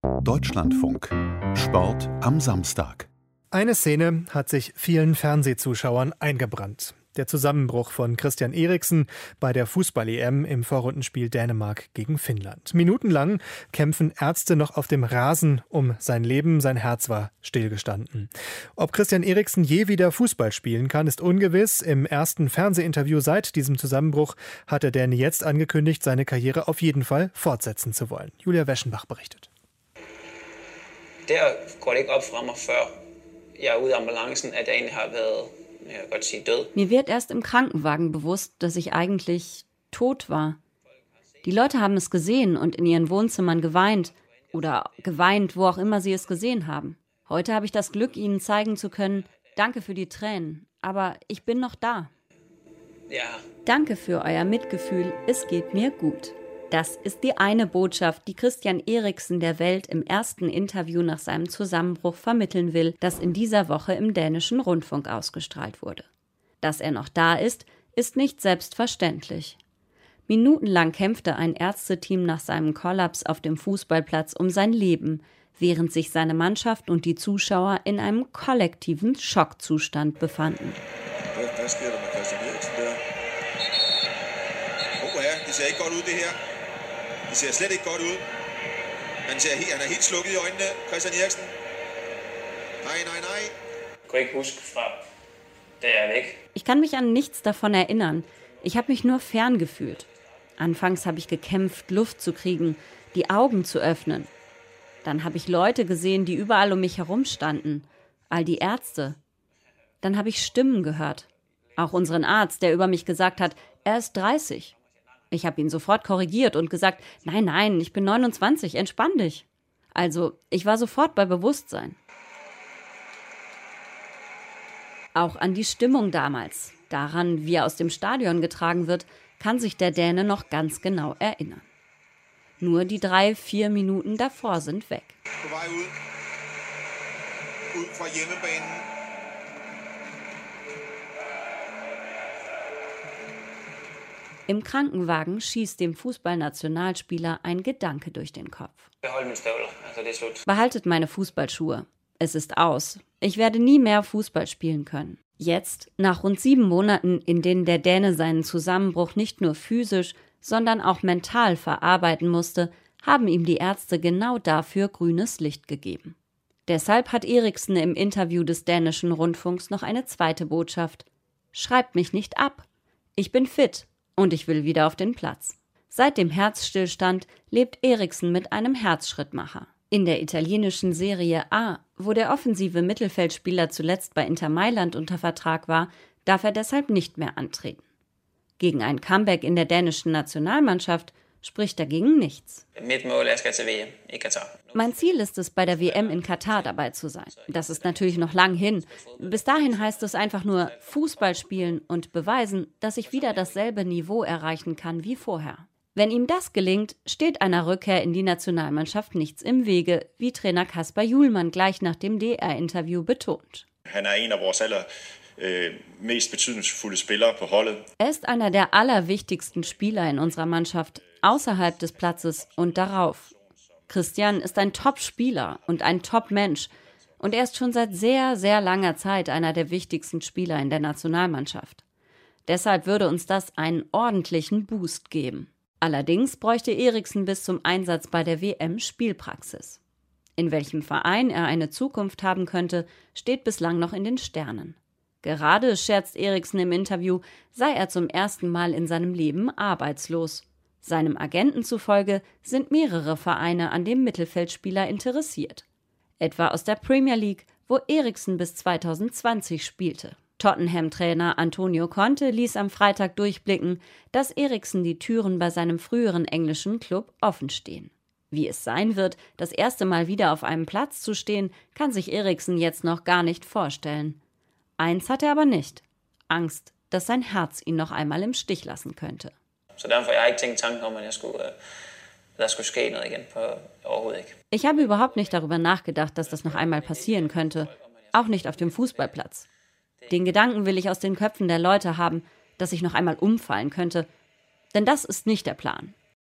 Deutschlandfunk. Sport am Samstag. Eine Szene hat sich vielen Fernsehzuschauern eingebrannt. Der Zusammenbruch von Christian Eriksen bei der Fußball-EM im Vorrundenspiel Dänemark gegen Finnland. Minutenlang kämpfen Ärzte noch auf dem Rasen um sein Leben. Sein Herz war stillgestanden. Ob Christian Eriksen je wieder Fußball spielen kann, ist ungewiss. Im ersten Fernsehinterview seit diesem Zusammenbruch hat der Däne jetzt angekündigt, seine Karriere auf jeden Fall fortsetzen zu wollen. Julia Weschenbach berichtet. Der går det ikke op fra mig, før jeg er ude af ambulancen, at jeg egentlig har været, Mir wird erst im Krankenwagen bewusst, dass ich eigentlich tot war. Die Leute haben es gesehen und in ihren Wohnzimmern geweint oder geweint, wo auch immer sie es gesehen haben. Heute habe ich das Glück, ihnen zeigen zu können, danke für die Tränen, aber ich bin noch da. Ja. Danke für euer Mitgefühl, es geht mir gut. Das ist die eine Botschaft, die Christian Eriksen der Welt im ersten Interview nach seinem Zusammenbruch vermitteln will, das in dieser Woche im dänischen Rundfunk ausgestrahlt wurde. Dass er noch da ist nicht selbstverständlich. Minutenlang kämpfte ein Ärzteteam nach seinem Kollaps auf dem Fußballplatz um sein Leben, während sich seine Mannschaft und die Zuschauer in einem kollektiven Schockzustand befanden. Was sker der med Christian Eriksen der? Det ser ikke godt ud, det her. Det ser slet ikke godt ud. Han er helt slukket i øjnene, Christian Eriksen. Nej. Jeg kunne ikke huske fra, da jeg er væk. Ich kann mich an nichts davon erinnern. Ich habe mich nur ferngefühlt. Anfangs habe ich gekämpft, Luft zu kriegen, die Augen zu öffnen. Dann habe ich Leute gesehen, die überall um mich herum standen. All die Ärzte. Dann habe ich Stimmen gehört. Auch unseren Arzt, der über mich gesagt hat, er ist 30. Ich habe ihn sofort korrigiert und gesagt, nein, ich bin 29, entspann dich. Also, ich war sofort bei Bewusstsein. Auch an die Stimmung damals, daran, wie er aus dem Stadion getragen wird, kann sich der Däne noch ganz genau erinnern. Nur die 3-4 Minuten davor sind weg. Im Krankenwagen schießt dem Fußballnationalspieler ein Gedanke durch den Kopf. Behaltet meine Fußballschuhe. Es ist aus. Ich werde nie mehr Fußball spielen können. Jetzt, nach rund 7 Monaten, in denen der Däne seinen Zusammenbruch nicht nur physisch, sondern auch mental verarbeiten musste, haben ihm die Ärzte genau dafür grünes Licht gegeben. Deshalb hat Eriksen im Interview des dänischen Rundfunks noch eine zweite Botschaft. Schreibt mich nicht ab. Ich bin fit. Und ich will wieder auf den Platz. Seit dem Herzstillstand lebt Eriksen mit einem Herzschrittmacher. In der italienischen Serie A, wo der offensive Mittelfeldspieler zuletzt bei Inter Mailand unter Vertrag war, darf er deshalb nicht mehr antreten. Gegen ein Comeback in der dänischen Nationalmannschaft spricht dagegen nichts. Mein Ziel ist es, bei der WM in Katar dabei zu sein. Das ist natürlich noch lang hin. Bis dahin heißt es einfach nur Fußball spielen und beweisen, dass ich wieder dasselbe Niveau erreichen kann wie vorher. Wenn ihm das gelingt, steht einer Rückkehr in die Nationalmannschaft nichts im Wege, wie Trainer Kasper Hjulmand gleich nach dem DR-Interview betont. Er ist einer der allerwichtigsten Spieler in unserer Mannschaft, außerhalb des Platzes und darauf. Christian ist ein Top-Spieler und ein Top-Mensch und er ist schon seit sehr, sehr langer Zeit einer der wichtigsten Spieler in der Nationalmannschaft. Deshalb würde uns das einen ordentlichen Boost geben. Allerdings bräuchte Eriksen bis zum Einsatz bei der WM Spielpraxis. In welchem Verein er eine Zukunft haben könnte, steht bislang noch in den Sternen. Gerade, scherzt Eriksen im Interview, sei er zum ersten Mal in seinem Leben arbeitslos. Seinem Agenten zufolge sind mehrere Vereine an dem Mittelfeldspieler interessiert. Etwa aus der Premier League, wo Eriksen bis 2020 spielte. Tottenham-Trainer Antonio Conte ließ am Freitag durchblicken, dass Eriksen die Türen bei seinem früheren englischen Club offen stehen. Wie es sein wird, das erste Mal wieder auf einem Platz zu stehen, kann sich Eriksen jetzt noch gar nicht vorstellen. Eins hat er aber nicht: Angst, dass sein Herz ihn noch einmal im Stich lassen könnte. Ich habe überhaupt nicht darüber nachgedacht, dass das noch einmal passieren könnte. Auch nicht auf dem Fußballplatz. Den Gedanken will ich aus den Köpfen der Leute haben, dass ich noch einmal umfallen könnte. Denn das ist nicht der Plan.